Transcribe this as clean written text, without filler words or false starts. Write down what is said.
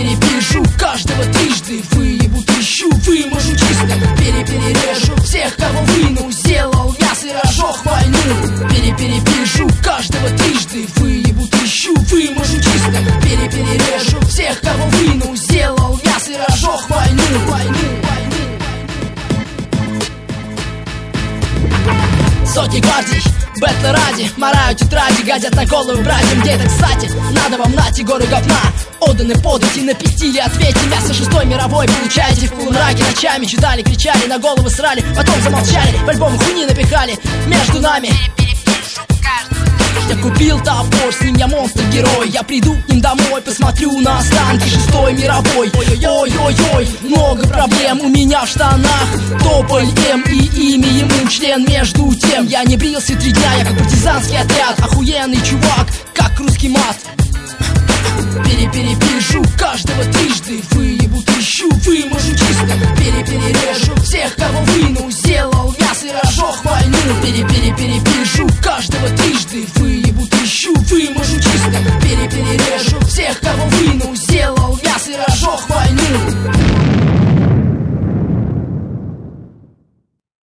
Перепишу каждого трижды, выебу тыщу, выможу чисто. Перережу всех, кого выну, сделал мясо и рожок войну. Перепишу каждого трижды, выебу тыщу, выможу чисто. Перережу всех, кого выну, сделал мясо и рожок войну. Сотни гвардий, бэтла ради, мораю тетради, гадят на голову братьям. Где это, кстати? Надо вам нати горы говна. Отданы подати, на пестили, ответьте. Мясо 6-й мировой получаете в полумраке. Ночами читали, кричали, на головы срали, потом замолчали, в альбом хуйни напихали. Между нами я купил топор, с ним я монстр-герой. Я приду к ним домой, посмотрю на останки 6-й мировой. Ой-ой-ой, много проблем у меня в штанах. Тополь М и имя ему член. Между тем я не брился 3 дня, я как партизанский отряд. Охуенный чувак, как русский мат. Перепишу каждого трижды.